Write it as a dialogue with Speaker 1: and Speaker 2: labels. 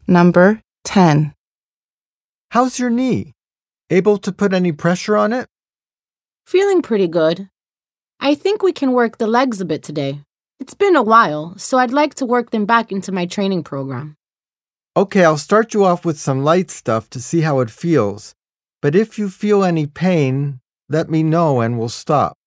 Speaker 1: Number 10.
Speaker 2: How's your knee? Able to put any pressure on it?
Speaker 3: Feeling pretty good. I think we can work the legs a bit today. It's been a while, so I'd like to work them back into my training program.
Speaker 2: Okay, I'll start you off with some light stuff to see how it feels. But if you feel any pain, let me know and we'll stop.